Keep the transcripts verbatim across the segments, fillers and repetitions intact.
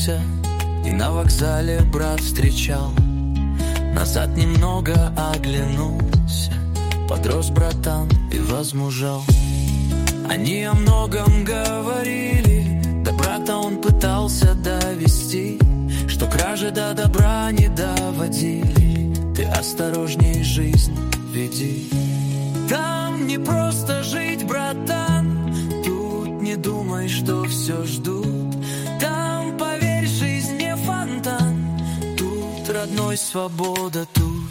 вернулся, и на вокзале брат встречал. Назад немного оглянулся, подрос братан и возмужал. Они о многом говорили, до брата он пытался довести, что кражи до добра не доводили. Ты осторожней жизнь веди. Там не просто жить, братан, тут не думай, что все ждут. Там, поверь, жизнь не фонтан, тут родной свобода, тут.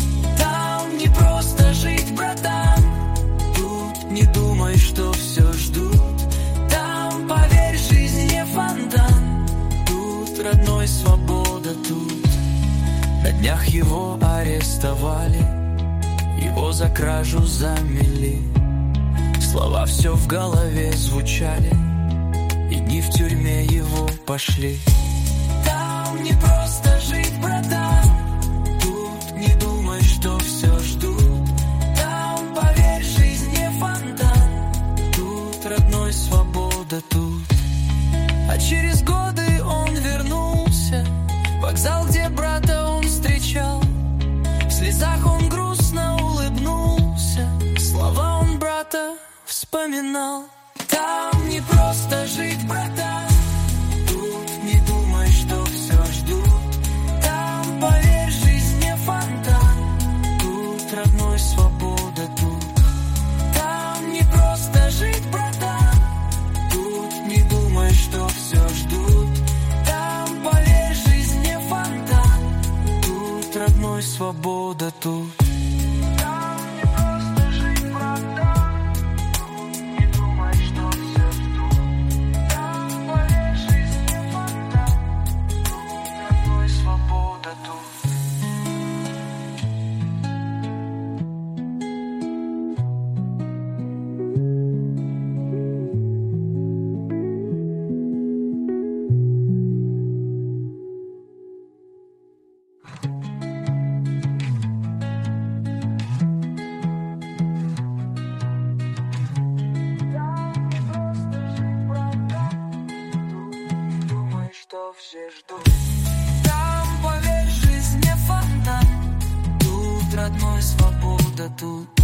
Там не просто жить, братан, тут не думай, что все ждут. Там, поверь, жизнь не фонтан, тут родной свобода, тут. На днях его арестовали, его за кражу замели. Слова все в голове звучали, и дни в тюрьме его пошли. Там не просто жить, братан, тут не думай, что все ждут. Там, поверь, жизнь не фонтан, тут родной свобода, тут. А через годы он вернулся, вокзал, где брата он встречал. В слезах он грустно улыбнулся, слова он брата вспоминал. Там не просто жить, братан, тут не думай, что все ждут. Там, поверь, жизнь не фонтан, тут родной свобода, тут. Там не просто жить, братан, тут не думай, что все ждут. Там, поверь, жизнь не фонтан, тут родной свобода, тут. Там, поверь, жизнь не фонтан, тут родной свобода, тут.